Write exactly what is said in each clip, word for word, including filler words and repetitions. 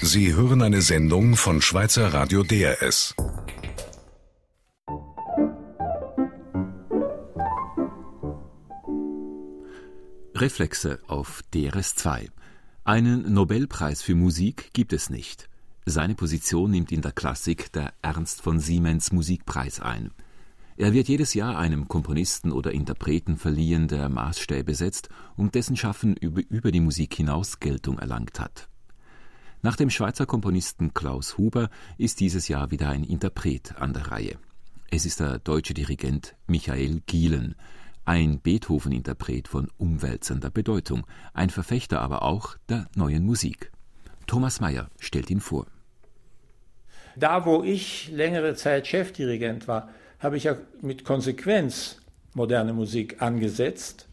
Sie hören eine Sendung von Schweizer Radio D R S. Reflexe auf D R S zwei. Einen Nobelpreis für Musik gibt es nicht. Seine Position nimmt in der Klassik der Ernst von Siemens Musikpreis ein. Er wird jedes Jahr einem Komponisten oder Interpreten verliehen, der Maßstäbe setzt und dessen Schaffen über, über die Musik hinaus Geltung erlangt hat. Nach dem Schweizer Komponisten Klaus Huber ist dieses Jahr wieder ein Interpret an der Reihe. Es ist der deutsche Dirigent Michael Gielen, ein Beethoven-Interpret von umwälzender Bedeutung, ein Verfechter aber auch der neuen Musik. Thomas Mayer stellt ihn vor. Da, wo ich längere Zeit Chefdirigent war, habe ich ja mit Konsequenz moderne Musik angesetzt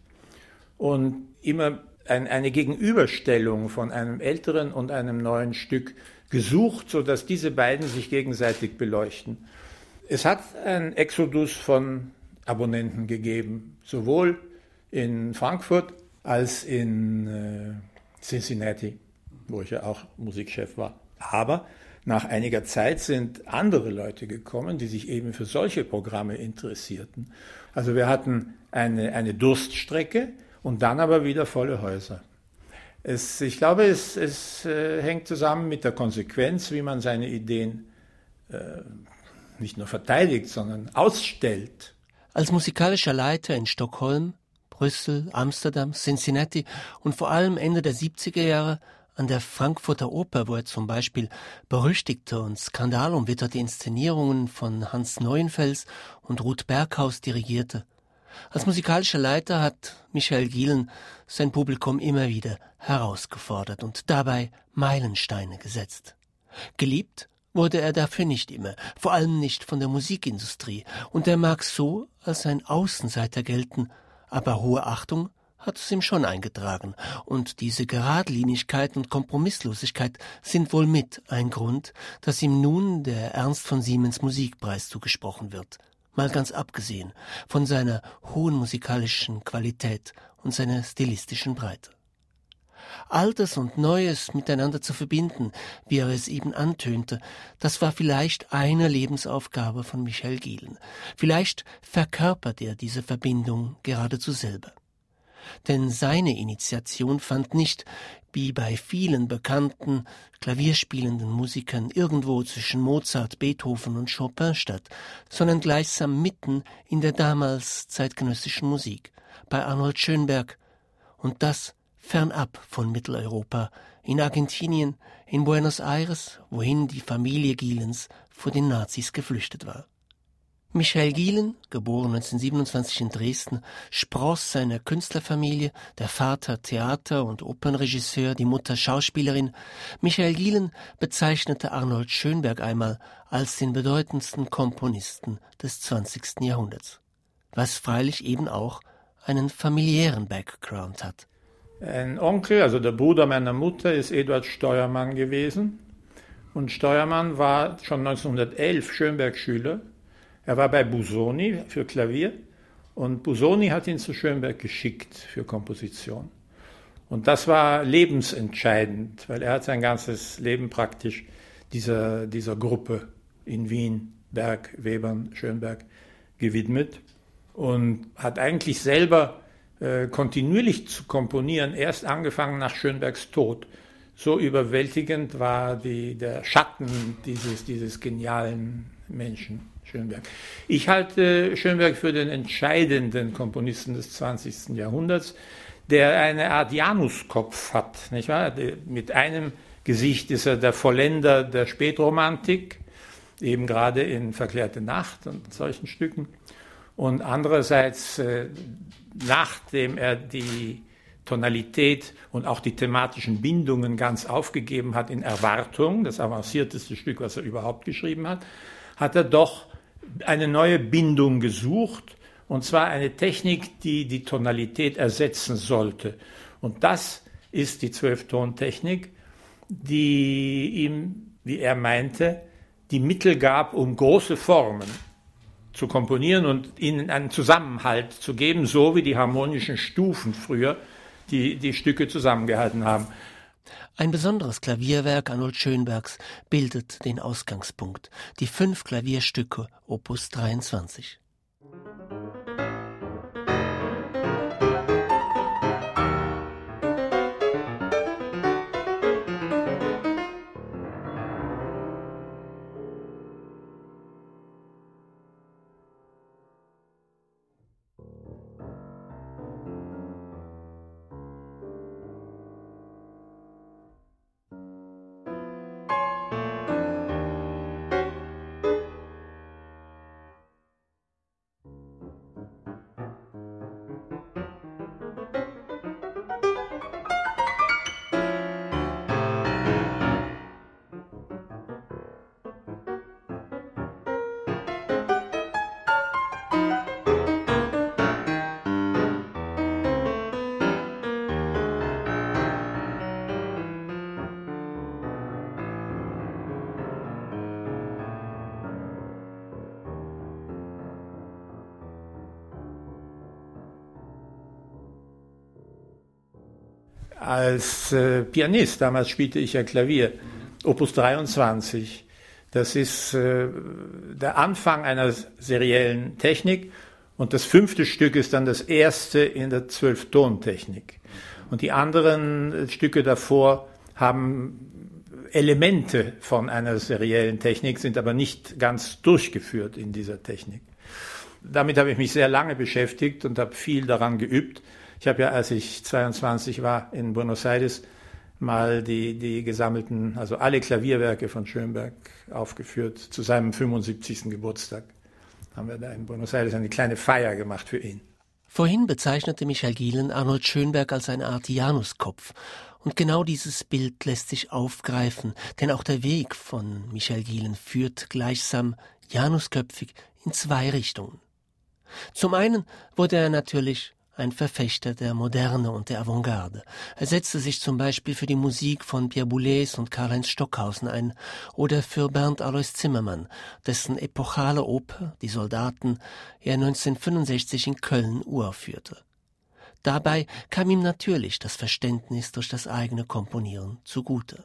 und immer ein, eine Gegenüberstellung von einem älteren und einem neuen Stück gesucht, sodass diese beiden sich gegenseitig beleuchten. Es hat einen Exodus von Abonnenten gegeben, sowohl in Frankfurt als in äh, Cincinnati, wo ich ja auch Musikchef war. Aber nach einiger Zeit sind andere Leute gekommen, die sich eben für solche Programme interessierten. Also wir hatten eine, eine Durststrecke und dann aber wieder volle Häuser. Es, ich glaube, es, es äh, hängt zusammen mit der Konsequenz, wie man seine Ideen äh, nicht nur verteidigt, sondern ausstellt. Als musikalischer Leiter in Stockholm, Brüssel, Amsterdam, Cincinnati und vor allem Ende der siebziger Jahre an der Frankfurter Oper, wo er zum Beispiel berüchtigte und skandalumwitterte Inszenierungen von Hans Neuenfels und Ruth Berghaus dirigierte. Als musikalischer Leiter hat Michael Gielen sein Publikum immer wieder herausgefordert und dabei Meilensteine gesetzt. Geliebt wurde er dafür nicht immer, vor allem nicht von der Musikindustrie, und er mag so als ein Außenseiter gelten, aber hohe Achtung hat es ihm schon eingetragen, und diese Geradlinigkeit und Kompromisslosigkeit sind wohl mit ein Grund, dass ihm nun der Ernst von Siemens Musikpreis zugesprochen wird, mal ganz abgesehen von seiner hohen musikalischen Qualität und seiner stilistischen Breite. Altes und Neues miteinander zu verbinden, wie er es eben antönte, das war vielleicht eine Lebensaufgabe von Michael Gielen. Vielleicht verkörpert er diese Verbindung geradezu selber. Denn seine Initiation fand nicht, wie bei vielen bekannten, klavierspielenden Musikern, irgendwo zwischen Mozart, Beethoven und Chopin statt, sondern gleichsam mitten in der damals zeitgenössischen Musik, bei Arnold Schönberg, und das fernab von Mitteleuropa, in Argentinien, in Buenos Aires, wohin die Familie Gielens vor den Nazis geflüchtet war. Michael Gielen, geboren neunzehnhundertsiebenundzwanzig in Dresden, spross seiner Künstlerfamilie, der Vater Theater- und Opernregisseur, die Mutter Schauspielerin. Michael Gielen bezeichnete Arnold Schönberg einmal als den bedeutendsten Komponisten des zwanzigsten Jahrhunderts, was freilich eben auch einen familiären Background hat. Ein Onkel, also der Bruder meiner Mutter, ist Eduard Steuermann gewesen. Und Steuermann war schon neunzehnhundertelf Schönberg-Schüler. Er war bei Busoni für Klavier und Busoni hat ihn zu Schönberg geschickt für Komposition. Und das war lebensentscheidend, weil er hat sein ganzes Leben praktisch dieser, dieser Gruppe in Wien, Berg, Webern, Schönberg gewidmet und hat eigentlich selber äh, kontinuierlich zu komponieren, erst angefangen nach Schönbergs Tod. So überwältigend war die, der Schatten dieses, dieses genialen Menschen. Schönberg. Ich halte Schönberg für den entscheidenden Komponisten des zwanzigsten Jahrhunderts, der eine Art Januskopf hat, nicht wahr? Mit einem Gesicht ist er der Vollender der Spätromantik, eben gerade in Verklärte Nacht und solchen Stücken. Und andererseits, nachdem er die Tonalität und auch die thematischen Bindungen ganz aufgegeben hat in Erwartung, das avancierteste Stück, was er überhaupt geschrieben hat, hat er doch eine neue Bindung gesucht, und zwar eine Technik, die die Tonalität ersetzen sollte. Und das ist die Zwölftontechnik, die ihm, wie er meinte, die Mittel gab, um große Formen zu komponieren und ihnen einen Zusammenhalt zu geben, so wie die harmonischen Stufen früher die, die Stücke zusammengehalten haben. Ein besonderes Klavierwerk Arnold Schönbergs bildet den Ausgangspunkt, die fünf Klavierstücke Opus dreiundzwanzig. Als äh, Pianist, damals spielte ich ja Klavier, Opus dreiundzwanzig, das ist äh, der Anfang einer seriellen Technik und das fünfte Stück ist dann das erste in der Zwölftontechnik. Und die anderen Stücke davor haben Elemente von einer seriellen Technik, sind aber nicht ganz durchgeführt in dieser Technik. Damit habe ich mich sehr lange beschäftigt und habe viel daran geübt. Ich habe ja, als ich zweiundzwanzig war, in Buenos Aires mal die, die gesammelten, also alle Klavierwerke von Schönberg aufgeführt. Zu seinem fünfundsiebzigsten Geburtstag haben wir da in Buenos Aires eine kleine Feier gemacht für ihn. Vorhin bezeichnete Michael Gielen Arnold Schönberg als eine Art Januskopf. Und genau dieses Bild lässt sich aufgreifen, denn auch der Weg von Michael Gielen führt gleichsam janusköpfig in zwei Richtungen. Zum einen wurde er natürlich ein Verfechter der Moderne und der Avantgarde. Er setzte sich zum Beispiel für die Musik von Pierre Boulez und Karl-Heinz Stockhausen ein oder für Bernd Alois Zimmermann, dessen epochale Oper Die Soldaten er neunzehnhundertfünfundsechzig in Köln uraufführte. Dabei kam ihm natürlich das Verständnis durch das eigene Komponieren zugute.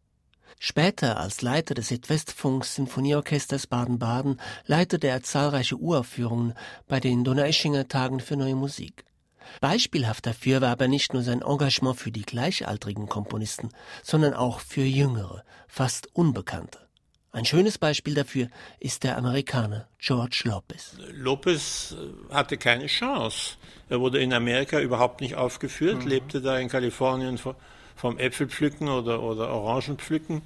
Später als Leiter des Südwestfunks Sinfonieorchesters Baden-Baden leitete er zahlreiche Uraufführungen bei den Donaueschinger Tagen für Neue Musik. Beispielhaft dafür war aber nicht nur sein Engagement für die gleichaltrigen Komponisten, sondern auch für jüngere, fast Unbekannte. Ein schönes Beispiel dafür ist der Amerikaner George Lopez. Lopez hatte keine Chance. Er wurde in Amerika überhaupt nicht aufgeführt, mhm. lebte da in Kalifornien vom Äpfelpflücken oder, oder Orangenpflücken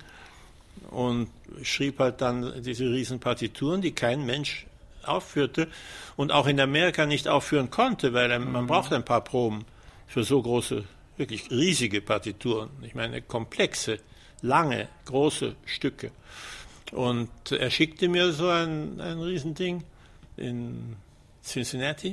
und schrieb halt dann diese riesen Partituren, die kein Mensch aufführte und auch in Amerika nicht aufführen konnte, weil er, man braucht ein paar Proben für so große, wirklich riesige Partituren. Ich meine, komplexe, lange, große Stücke. Und er schickte mir so ein, ein Riesending in Cincinnati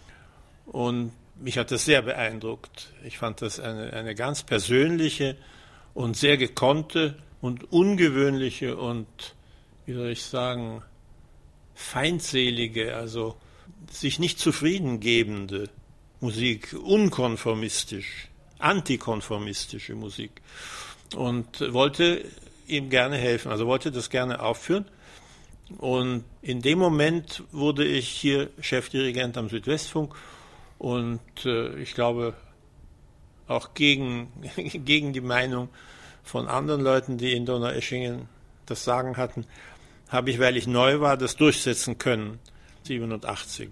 und mich hat das sehr beeindruckt. Ich fand das eine, eine ganz persönliche und sehr gekonnte und ungewöhnliche und, wie soll ich sagen, feindselige, also sich nicht zufriedengebende Musik, unkonformistisch, antikonformistische Musik und wollte ihm gerne helfen, also wollte das gerne aufführen und in dem Moment wurde ich hier Chefdirigent am Südwestfunk und äh, ich glaube auch gegen, gegen die Meinung von anderen Leuten, die in Donaueschingen das Sagen hatten, habe ich, weil ich neu war, das durchsetzen können, siebenundachtzig.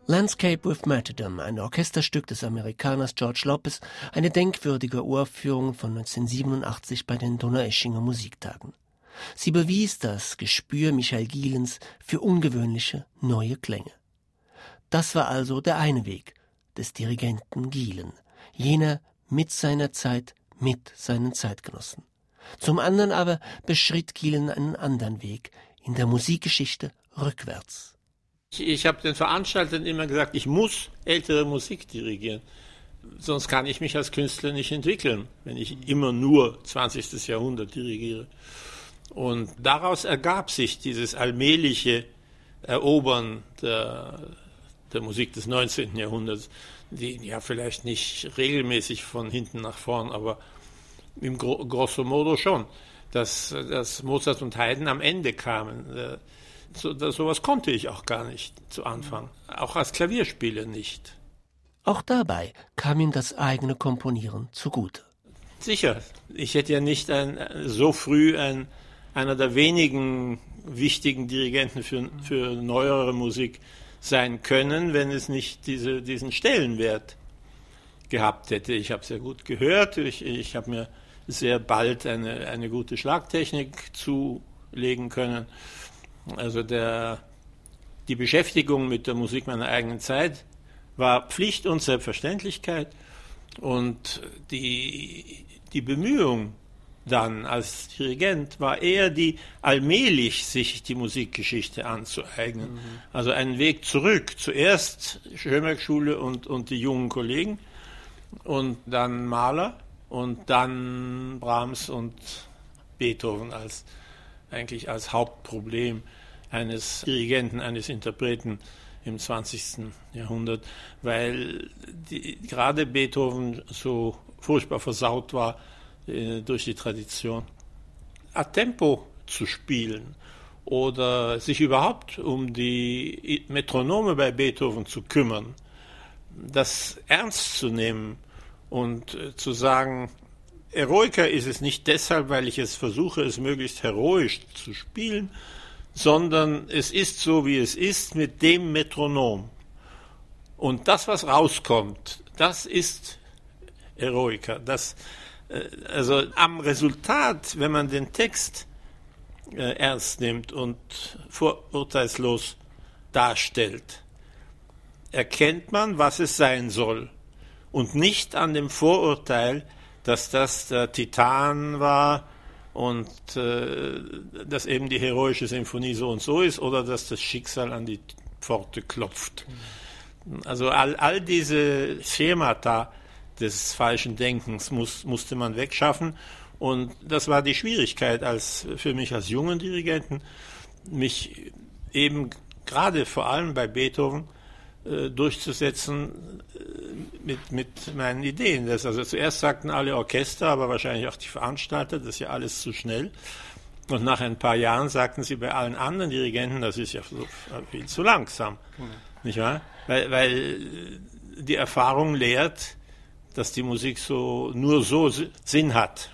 Landscape with Martyrdom, ein Orchesterstück des Amerikaners George Lopez, eine denkwürdige Uraufführung von neunzehnhundertsiebenundachtzig bei den Donaueschinger Musiktagen. Sie bewies das Gespür Michael Gielens für ungewöhnliche, neue Klänge. Das war also der eine Weg des Dirigenten Gielen, jener mit seiner Zeit, mit seinen Zeitgenossen. Zum anderen aber beschritt Gielen einen anderen Weg, in der Musikgeschichte rückwärts. Ich, ich habe den Veranstaltern immer gesagt, ich muss ältere Musik dirigieren. Sonst kann ich mich als Künstler nicht entwickeln, wenn ich immer nur zwanzigstes Jahrhundert dirigiere. Und daraus ergab sich dieses allmähliche Erobern der, der Musik des neunzehnten Jahrhunderts, die ja vielleicht nicht regelmäßig von hinten nach vorn, aber im Gro- grosso modo schon, dass, dass Mozart und Haydn am Ende kamen. So, das, sowas konnte ich auch gar nicht zu Anfang, auch als Klavierspieler nicht. Auch dabei kam ihm das eigene Komponieren zugute. Sicher, ich hätte ja nicht ein, so früh ein, einer der wenigen wichtigen Dirigenten für, für neuere Musik sein können, wenn es nicht diese, diesen Stellenwert gehabt hätte. Ich habe sehr gut gehört, ich, ich habe mir sehr bald eine, eine gute Schlagtechnik zulegen können. Also der, die Beschäftigung mit der Musik meiner eigenen Zeit war Pflicht und Selbstverständlichkeit, und die, die Bemühung dann als Dirigent war eher die, allmählich sich die Musikgeschichte anzueignen. Mhm. Also einen Weg zurück. Zuerst Schönberg-Schule und, und die jungen Kollegen und dann Mahler und dann Brahms und Beethoven als eigentlich als Hauptproblem eines Dirigenten, eines Interpreten im zwanzigsten Jahrhundert, weil die, gerade Beethoven so furchtbar versaut war äh, durch die Tradition. A tempo zu spielen oder sich überhaupt um die Metronome bei Beethoven zu kümmern, das ernst zu nehmen und äh, zu sagen, Eroica ist es nicht deshalb, weil ich es versuche, es möglichst heroisch zu spielen, sondern es ist so, wie es ist, mit dem Metronom. Und das, was rauskommt, das ist Eroica. Das, äh, also am Resultat, wenn man den Text äh, ernst nimmt und vorurteilslos darstellt, erkennt man, was es sein soll. Und nicht an dem Vorurteil, dass das der Titan war und äh, dass eben die heroische Symphonie so und so ist oder dass das Schicksal an die Pforte klopft. Also all, all diese Schemata des falschen Denkens muss, musste man wegschaffen, und das war die Schwierigkeit als, für mich als jungen Dirigenten, mich eben gerade vor allem bei Beethoven äh, durchzusetzen äh, mit, mit meinen Ideen. Das, also zuerst sagten alle Orchester, aber wahrscheinlich auch die Veranstalter, das ist ja alles zu schnell. Und nach ein paar Jahren sagten sie bei allen anderen Dirigenten, das ist ja so viel zu langsam. Mhm. Nicht wahr? Weil, weil die Erfahrung lehrt, dass die Musik so nur so Sinn hat.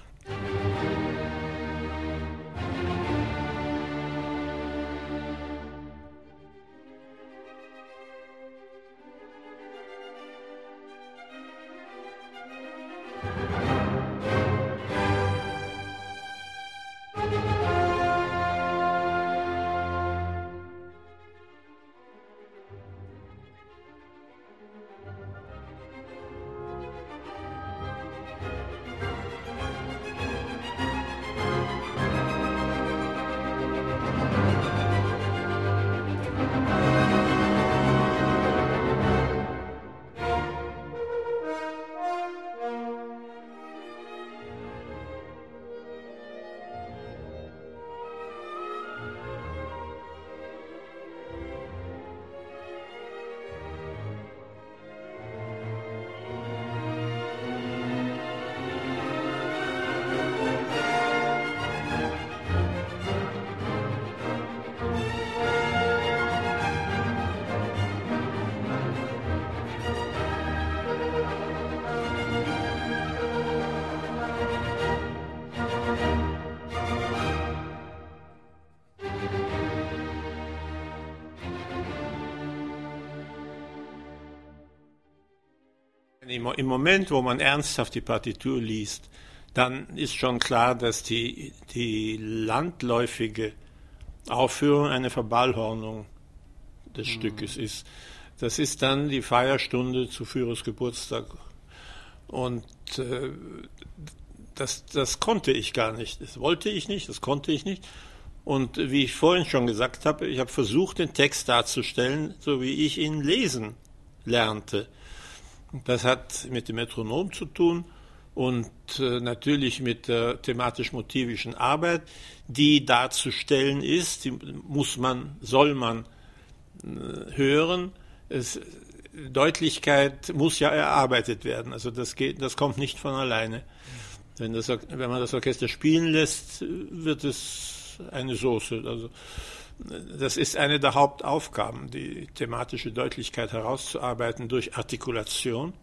Im Moment, wo man ernsthaft die Partitur liest, dann ist schon klar, dass die, die landläufige Aufführung eine Verballhornung des mhm. Stückes ist. Das ist dann die Feierstunde zu Führers Geburtstag. Und äh, das, das konnte ich gar nicht. Das wollte ich nicht, das konnte ich nicht. Und wie ich vorhin schon gesagt habe, ich habe versucht, den Text darzustellen, so wie ich ihn lesen lernte. Das hat mit dem Metronom zu tun und äh, natürlich mit der thematisch-motivischen Arbeit, die darzustellen ist, die muss man, soll man äh, hören. Es, Deutlichkeit muss ja erarbeitet werden, also das geht, das kommt nicht von alleine. Wenn, das, wenn man das Orchester spielen lässt, wird es eine Soße. Also das ist eine der Hauptaufgaben, die thematische Deutlichkeit herauszuarbeiten durch Artikulation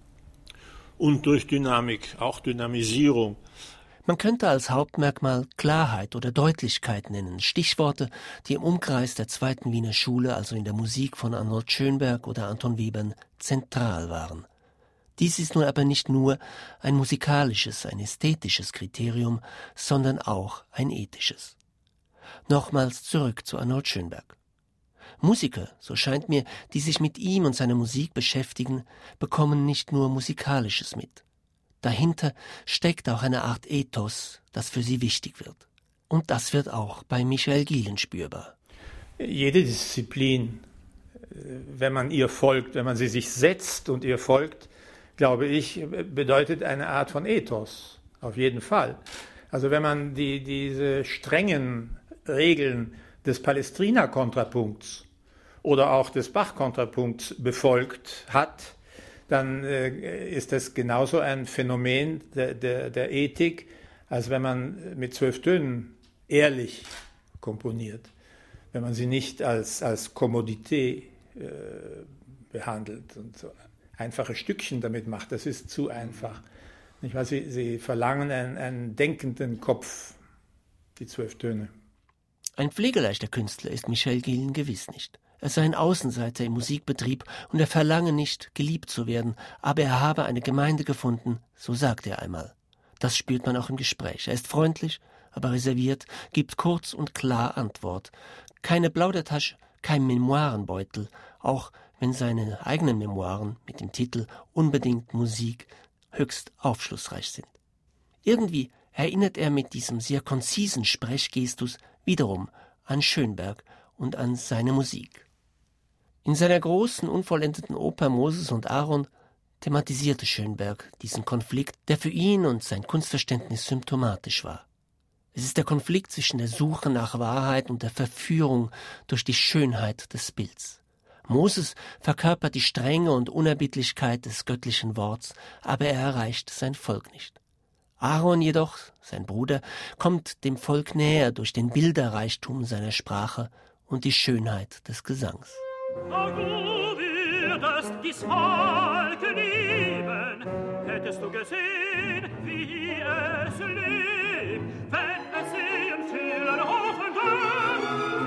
und durch Dynamik, auch Dynamisierung. Man könnte als Hauptmerkmal Klarheit oder Deutlichkeit nennen, Stichworte, die im Umkreis der zweiten Wiener Schule, also in der Musik von Arnold Schönberg oder Anton Webern, zentral waren. Dies ist nun aber nicht nur ein musikalisches, ein ästhetisches Kriterium, sondern auch ein ethisches. Nochmals zurück zu Arnold Schönberg. Musiker, so scheint mir, die sich mit ihm und seiner Musik beschäftigen, bekommen nicht nur Musikalisches mit. Dahinter steckt auch eine Art Ethos, das für sie wichtig wird. Und das wird auch bei Michael Gielen spürbar. Jede Disziplin, wenn man ihr folgt, wenn man sie sich setzt und ihr folgt, glaube ich, bedeutet eine Art von Ethos, auf jeden Fall. Also wenn man die, diese strengen Regeln des Palestrina-Kontrapunkts oder auch des Bach-Kontrapunkts befolgt hat, dann äh, ist das genauso ein Phänomen der, der, der Ethik, als wenn man mit zwölf Tönen ehrlich komponiert, wenn man sie nicht als, als Kommodität äh, behandelt und so einfache Stückchen damit macht. Das ist zu einfach. Nicht wahr? Sie, sie verlangen einen, einen denkenden Kopf, die zwölf Töne. Ein pflegeleichter Künstler ist Michael Gielen gewiss nicht. Er sei ein Außenseiter im Musikbetrieb und er verlange nicht, geliebt zu werden, aber er habe eine Gemeinde gefunden, so sagte er einmal. Das spürt man auch im Gespräch. Er ist freundlich, aber reserviert, gibt kurz und klar Antwort. Keine Plaudertasche, kein Memoirenbeutel, auch wenn seine eigenen Memoiren mit dem Titel Unbedingt Musik höchst aufschlussreich sind. Irgendwie erinnert er mit diesem sehr konzisen Sprechgestus wiederum an Schönberg und an seine Musik. In seiner großen, unvollendeten Oper Moses und Aaron thematisierte Schönberg diesen Konflikt, der für ihn und sein Kunstverständnis symptomatisch war. Es ist der Konflikt zwischen der Suche nach Wahrheit und der Verführung durch die Schönheit des Bilds. Moses verkörpert die Strenge und Unerbittlichkeit des göttlichen Worts, aber er erreicht sein Volk nicht. Aaron jedoch, sein Bruder, kommt dem Volk näher durch den Bilderreichtum seiner Sprache und die Schönheit des Gesangs. Oh, du würdest dies Volk lieben, hättest du gesehen, wie es lebt, wenn es sehen, fühlen, hoch und hoch.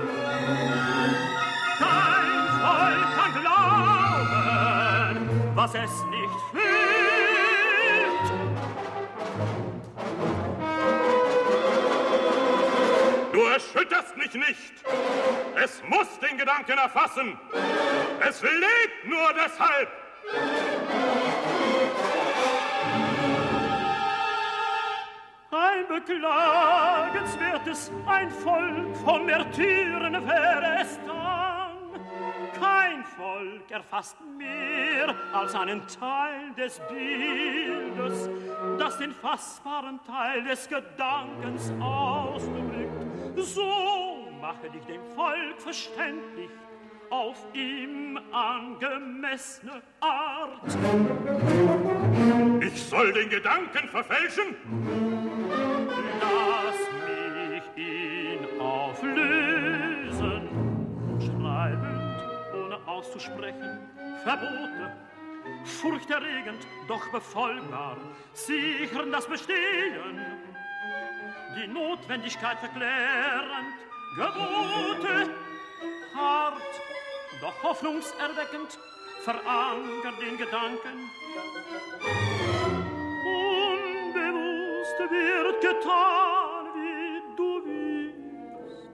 Kein Volk kann glauben, was es nicht fühlt. Du erschütterst mich nicht. Es muss den Gedanken erfassen. Es lebt nur deshalb. Ein beklagenswertes, ein Volk von Märtyren wäre es dann. Kein Volk erfasst mehr als einen Teil des Bildes, das den fassbaren Teil des Gedankens ausdrückt. So mache dich dem Volk verständlich auf ihm angemessene Art. Ich soll den Gedanken verfälschen? Lass mich ihn auflösen, schreibend, ohne auszusprechen, Verbote, furchterregend, doch befolgbar, sichern das Bestehen, die Notwendigkeit verklärend, Gebote, hart, doch hoffnungserweckend, verankert den Gedanken, Unbewusst wird getan, wie du willst.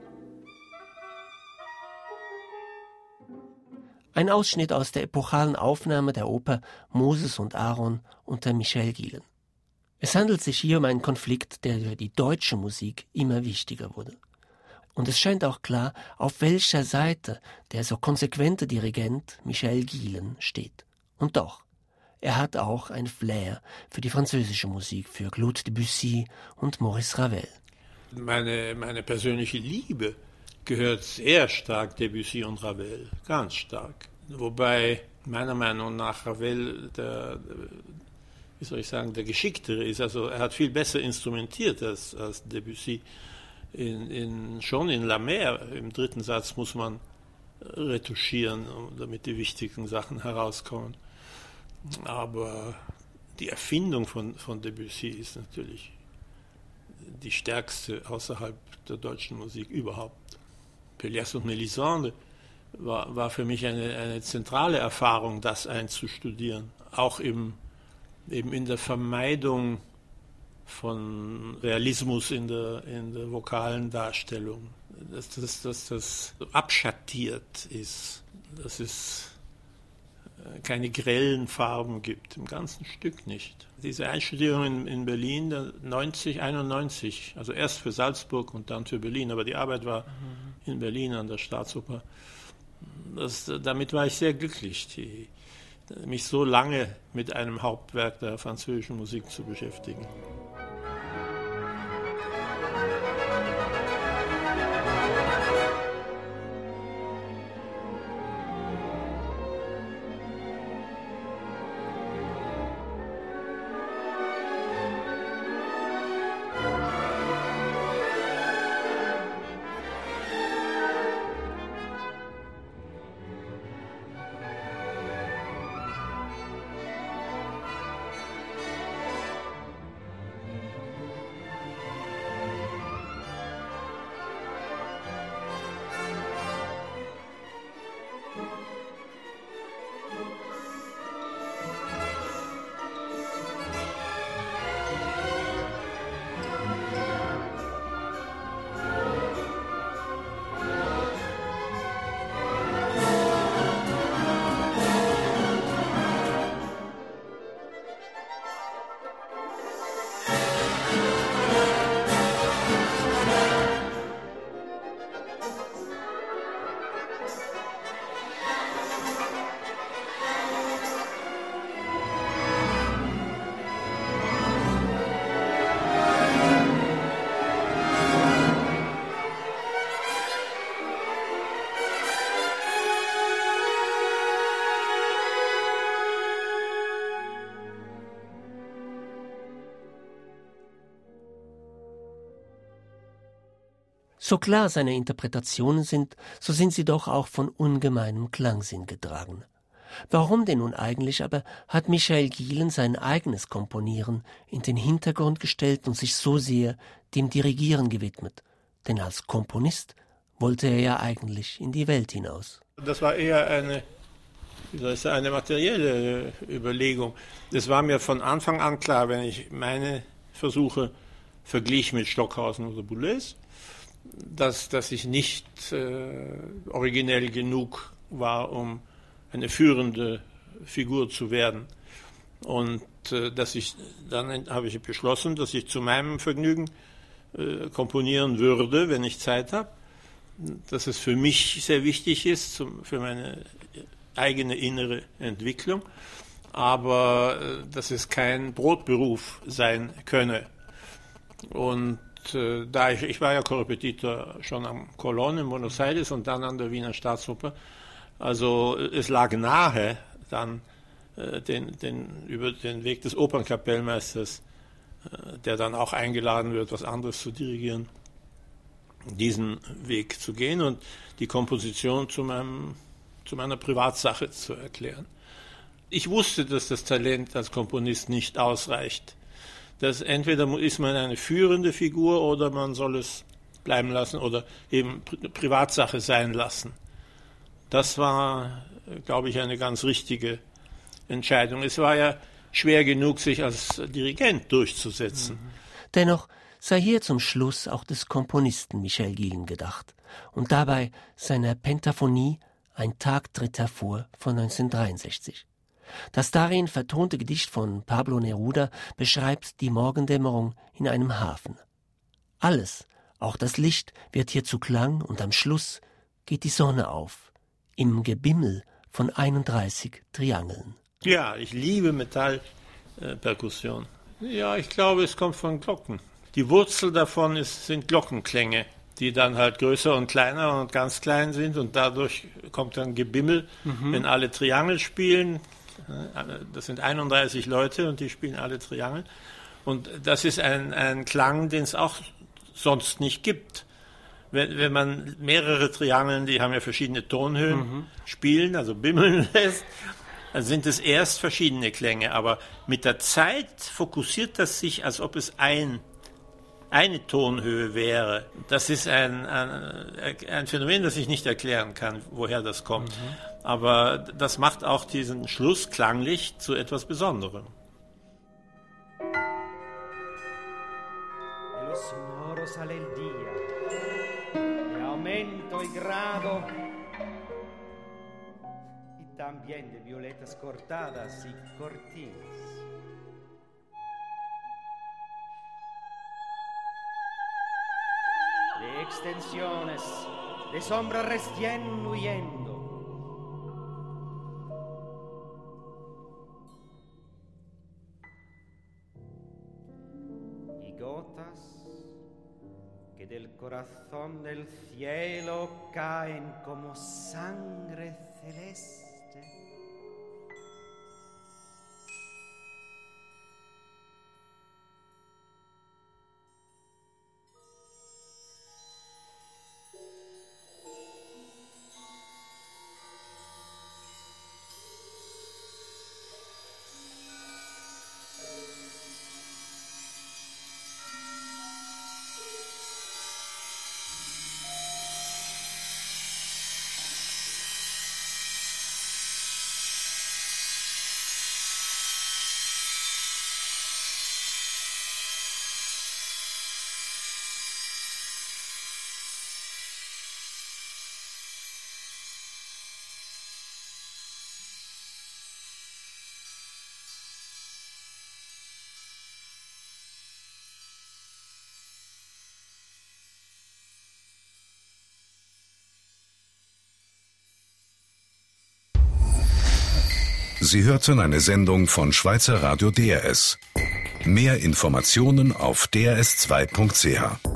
Ein Ausschnitt aus der epochalen Aufnahme der Oper Moses und Aaron unter Michel Gielen. Es handelt sich hier um einen Konflikt, der für die deutsche Musik immer wichtiger wurde. Und es scheint auch klar, auf welcher Seite der so konsequente Dirigent Michel Gielen steht. Und doch, er hat auch ein Flair für die französische Musik, für Claude Debussy und Maurice Ravel. Meine, meine persönliche Liebe gehört sehr stark Debussy und Ravel, ganz stark. Wobei meiner Meinung nach Ravel der, wie soll ich sagen, der Geschicktere ist. Also er hat viel besser instrumentiert als, als Debussy. In, in, schon in La Mer, im dritten Satz, muss man retuschieren, damit die wichtigen Sachen herauskommen. Aber die Erfindung von, von Debussy ist natürlich die stärkste außerhalb der deutschen Musik überhaupt. Pelléas und Mélisande war, war für mich eine, eine zentrale Erfahrung, das einzustudieren. Auch im, eben in der Vermeidung von Realismus in der, in der vokalen Darstellung. Dass das, dass das abschattiert ist, dass es keine grellen Farben gibt, im ganzen Stück nicht. Diese Einstudierung in, in Berlin, neunzig, einundneunzig, also erst für Salzburg und dann für Berlin, aber die Arbeit war in Berlin an der Staatsoper. Das, damit war ich sehr glücklich, die, mich so lange mit einem Hauptwerk der französischen Musik zu beschäftigen. So klar seine Interpretationen sind, so sind sie doch auch von ungemeinem Klangsinn getragen. Warum denn nun eigentlich aber hat Michel Gielen sein eigenes Komponieren in den Hintergrund gestellt und sich so sehr dem Dirigieren gewidmet? Denn als Komponist wollte er ja eigentlich in die Welt hinaus. Das war eher eine, wie soll ich sagen, eine materielle Überlegung. Es war mir von Anfang an klar, wenn ich meine Versuche verglich mit Stockhausen oder Boulez, dass, dass ich nicht äh, originell genug war, um eine führende Figur zu werden. Und äh, dass ich, dann habe ich beschlossen, dass ich zu meinem Vergnügen äh, komponieren würde, wenn ich Zeit habe. Dass es für mich sehr wichtig ist, zum, für meine eigene innere Entwicklung, aber äh, dass es kein Brotberuf sein könne. Und äh, da ich, ich war ja Korrepetitor schon am Colón in Buenos Aires und dann an der Wiener Staatsoper, also es lag nahe, dann äh, den, den, über den Weg des Opernkapellmeisters, äh, der dann auch eingeladen wird, was anderes zu dirigieren, diesen Weg zu gehen und die Komposition zu, meinem, zu meiner Privatsache zu erklären. Ich wusste, dass das Talent als Komponist nicht ausreicht. Dass entweder ist man eine führende Figur oder man soll es bleiben lassen oder eben Privatsache sein lassen. Das war, glaube ich, eine ganz richtige Entscheidung. Es war ja schwer genug, sich als Dirigent durchzusetzen. Dennoch sei hier zum Schluss auch des Komponisten Michel Gillen gedacht und dabei seiner Pentaphonie Ein Tag tritt hervor von neunzehnhundertdreiundsechzig. Das darin vertonte Gedicht von Pablo Neruda beschreibt die Morgendämmerung in einem Hafen. Alles, auch das Licht, wird hier zu Klang und am Schluss geht die Sonne auf, im Gebimmel von einunddreißig Triangeln. Ja, ich liebe Metallperkussion. Äh, ja, ich glaube, es kommt von Glocken. Die Wurzel davon ist, sind Glockenklänge, die dann halt größer und kleiner und ganz klein sind und dadurch kommt dann Gebimmel, mhm. wenn alle Triangel spielen. Das sind einunddreißig Leute und die spielen alle Triangel. Und das ist ein, ein Klang, den es auch sonst nicht gibt. Wenn, wenn man mehrere Triangeln, die haben ja verschiedene Tonhöhen, mhm. spielen, also bimmeln lässt, dann sind es erst verschiedene Klänge. Aber mit der Zeit fokussiert das sich, als ob es ein eine Tonhöhe wäre. Das ist ein, ein, ein Phänomen, das ich nicht erklären kann, woher das kommt. Mhm. Aber das macht auch diesen Schluss klanglich zu etwas Besonderem. Lo sonoro sale il dia, e aumento il grado, y también de violetas cortadas y cortinas. De extensiones, de sombras recién huyendo. Y gotas que del corazón del cielo caen como sangre celeste. Sie hörten eine Sendung von Schweizer Radio D R S. Mehr Informationen auf d r s zwei punkt c h.